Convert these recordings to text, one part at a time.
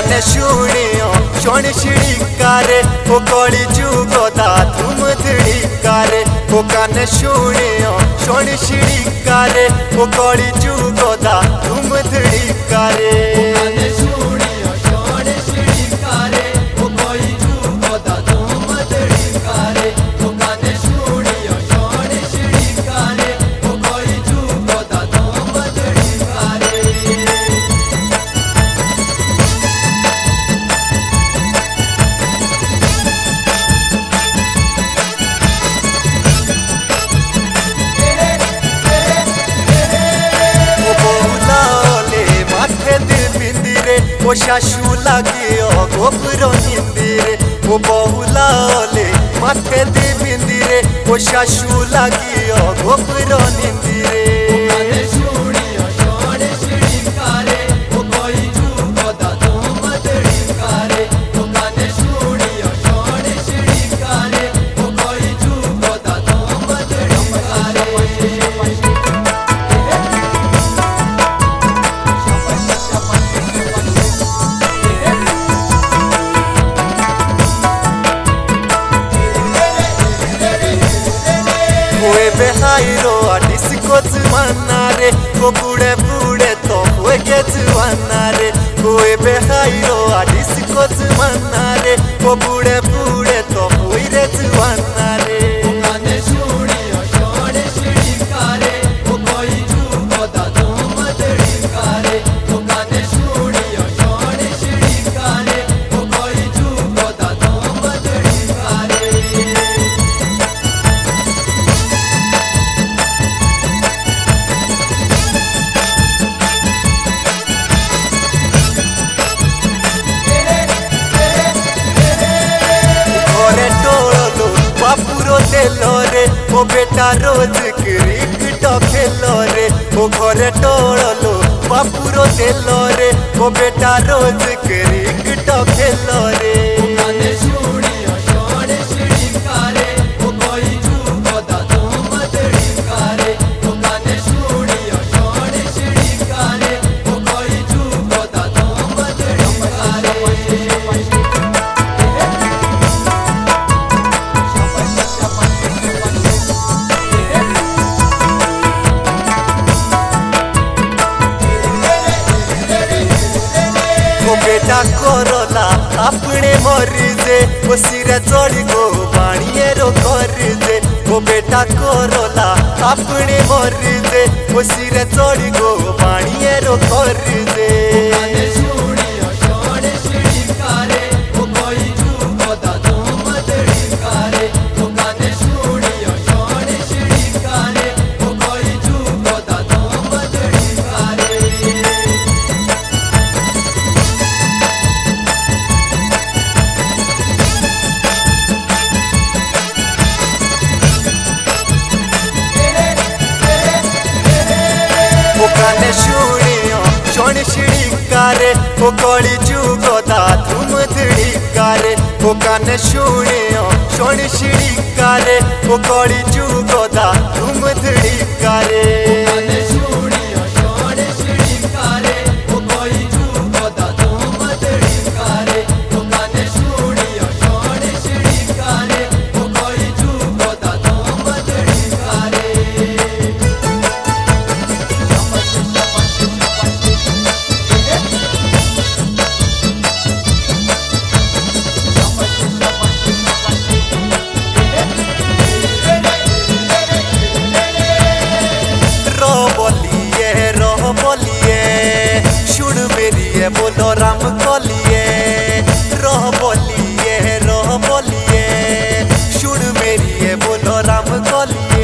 काने शुणियो शोण शिड़िकारे ओ कली जुगदा धूम धड़िकारे ओ काने शुणियो शोण शिड़िकारे ओ कली जुगदा धूम धड़िकारे ओ शाशु लगे गोपुर निंदिरे ओ बहुलाले माथे दी बिंदिरे ओ शाशु लगे गोपुर निंदिरे बेहाइरो डिस्कोच मानारे को बुड़े बुड़े तो हुए जवानारे कोई बेहाइरो डिस्कोच मानारे को बुड़े बुड़े तो हुए जवानारे रे ओ बेटा रोज क्रिकेट खेलो रे ओ घरे टोलो बापुरो देलो रे ओ बेटा रोज क्रिकेट खेलो रे बेटा कोरोला अपने मरीजे वो सिरे चढ़ी गो बाणिए रो करजे वो बेटा कोरोला अपने मरीजे वो सिरे चढ़ी गो बाणिए रो करजे काने शुणियो शोण शिड़िकारे ओ कली जुगदा धूम धड़िकारे ओ काने शुणियो शोण शिड़िकारे ओ कली जुगदा धूम धड़िकारे बोलो राम कलिए रह बोलिए सुन मेरी बोलो राम कलिए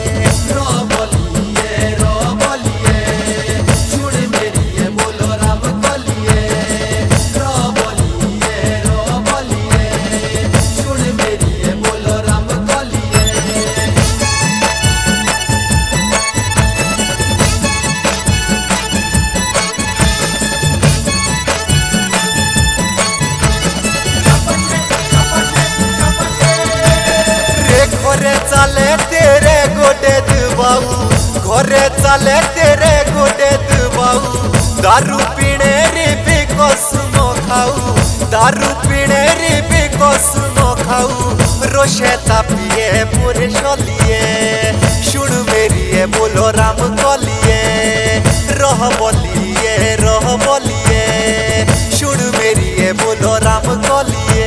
घरे चले तेरे गोटे दबाऊ घरे चले तेरे गोटे दबाऊ दारू पीने रे भी कसम खाऊ दारू पीने रे बेकस न खाऊ रोशे तापिए पूरे शलिए शुण मेरी बोलो राम कलिए रह बोलिए शुण मेरी बोलो राम कलिए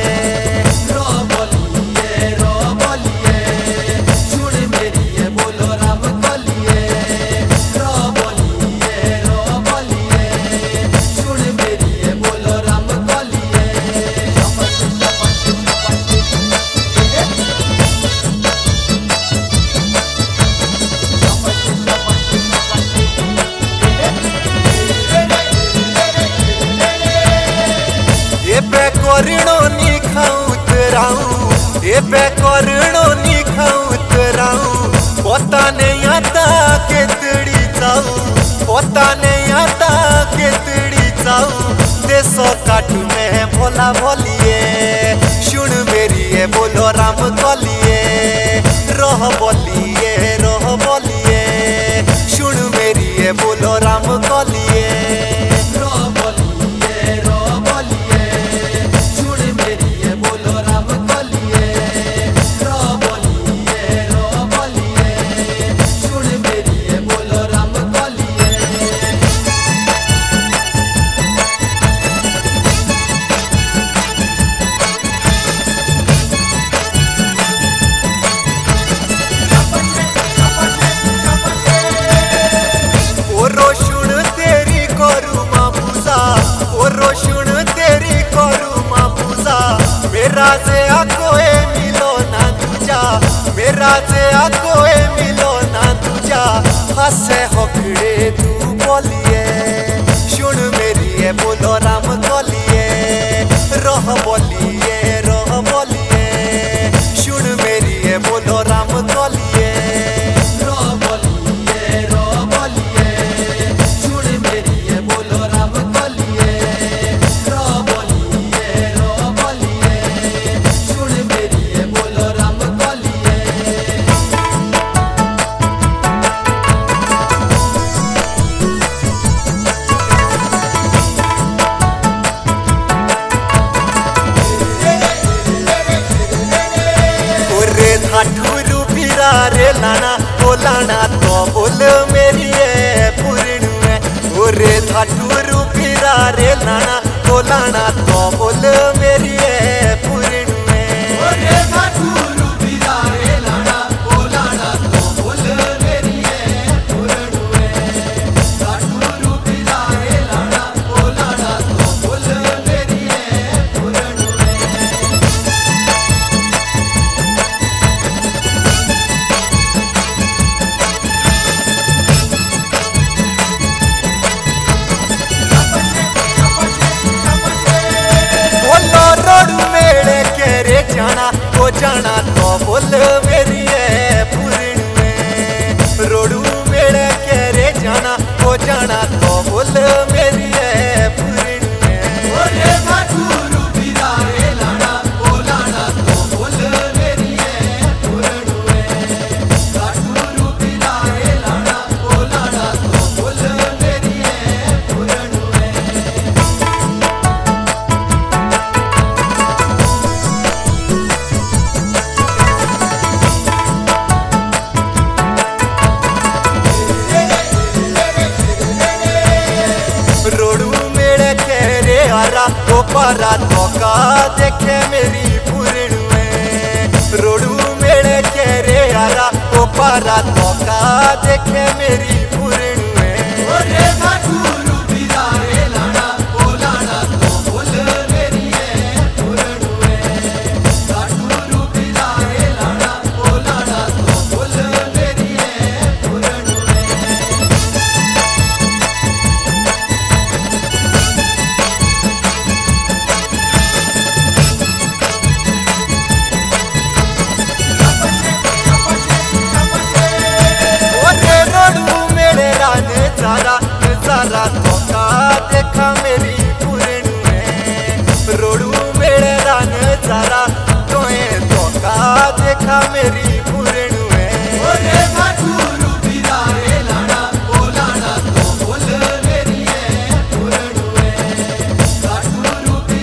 करणो नी खाऊं तराऊं एबे करणो नी खाऊं तराऊं पता नहीं आता केतड़ी जाऊं पता नहीं आता केतड़ी जाऊं देसो काटू में भोला भोलिए शुण मेरी बोलो राम कलिए रह बोलिए शुण मेरी बोलो राम कलिए मेरा से कोई मिलो ना तुझा हंसे हकड़े तू बोलिए शुण मेरी बोलो राम कलिए रह बोलिए शुण मेरी बोलो राम कलिए ठाठुरु पीरा रे लाना बोलाना तो बोल मेरी पूर्ण है ओरे ठाठुरु पीरा रे लाना बोलाना तो बोल मेरी पूर्ण है ओरे ठाठुरु पीरा रे लाना बोलाना तो बोल मेरी पूर्ण है ठाठुरु पीरा रे लाना बोलाना तो बोल मेरी पूर्ण है जाना तो बोल मेरी पूर्ण में रोडू मेरे केरे जाना वो जाना तो बोल मेरी पूर्ण में ठाठुरु पीरा रे लाना बोलाना तो बोल मेरी पूर्ण में ठाठुरु पीरा रे लाना बोलाना तो बोल मेरी पूर्ण में रोडू मेरे केरे आरा वो पारा धोखा देखे मेरी पूर्ण में रोडू मेरे केरे आरा वो पारा धोखा देखे मेरी पूर्ण में ओरे ठाठुरु पीरा रे लाना बोलाना तो बोल मेरी पूर्ण में ठाठुरु पीरा रे लाना बोलाना तो बोल मेरी पूर्ण में नजारा धोखा देखा मेरी पूर्ण में रोडू मेरे नजारा तोए धोखा देखा मेरी पूर्ण में ठाठुरु पीरा रे लाना बोलाना तो बोल मेरी पूर्ण में ठाठुरु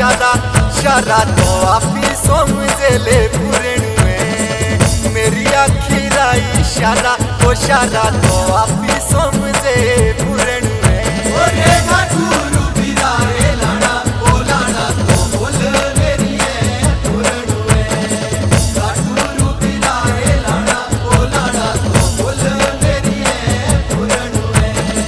इशारा शारा तो आपी समझले पूर्णवे मेरी आखिरा इशारा ओ शारा तो आपी समझे पूर्णवे ओरे घाटूरू बिरारे लाना बोलाना तो बोल मेरी है पूर्णवे घाटूरू बिरारे लाना बोलाना तो बोल मेरी है पूर्णवे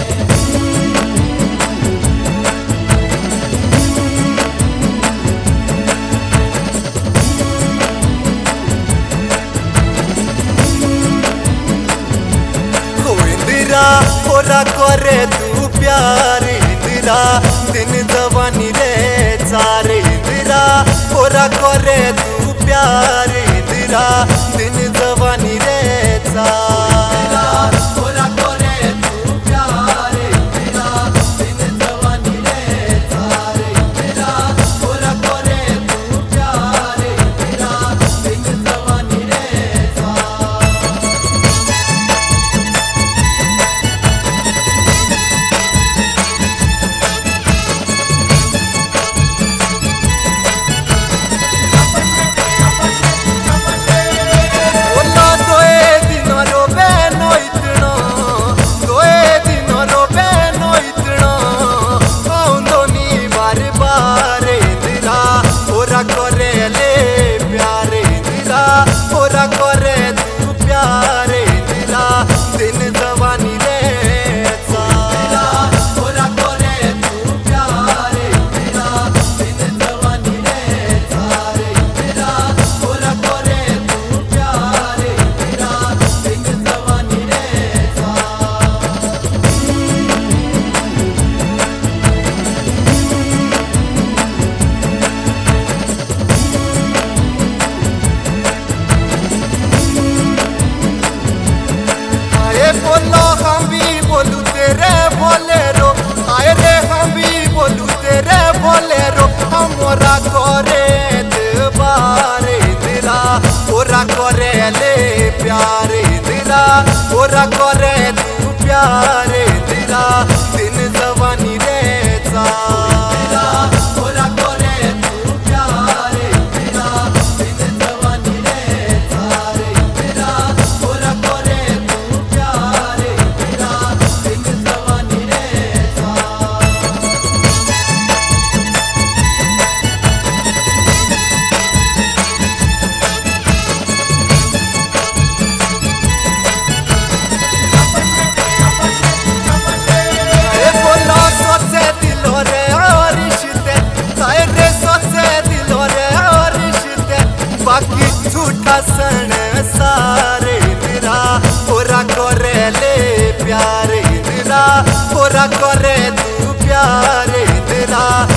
इंदिरा होरा करे तू प्यार इंदिरा दिन जवानी रे चार इंदिरा होरा करे तू प्यार इंदिरा दिन जवानी रे चार ओरा करे तू प्यारे तेरा दिन जवानी रे सारे तेरा ओरा करे तू प्यारे तेरा दिन जवानी रे सारे ओला दोए दिन रो बेनो इतना दोए दिन रो बेनो इतना औंदोनी बार बार इंदिरा ओरा करे ले प्यार इंदिरा ओरा करे तू प्यार इंदिरा दिन जवानी रे तेरा ओरा करे तू प्यारे तेरा दिन जवानी रे सारे तेरा ओरा करे तू प्यारे तेरा दिन जवानी रे सारे आए बोलो हम भी बोलू तेरे बोलेरो आए रे हम भी बोलू तेरे बोलेरो हमरा करे दबार इंदिरा ओरा करे ले प्यार इंदिरा ओरा करे तू प्यार इंदिरा दिन जवानी रे तेरा चार ओरा करे तू प्यारे तेरा दिन जवानी रे सारे तेरा ओरा करे तू प्यारे तेरा दिन जवानी रे सारे ए बोला सोचे दिलो रे रिश्ते ताए रे सोचे दिलो रे रिश्ते बाकी झूठा सन सारे इंदिरा ओरा करे ले प्यार इंदिरा ओरा करे तू प्यार इंदिरा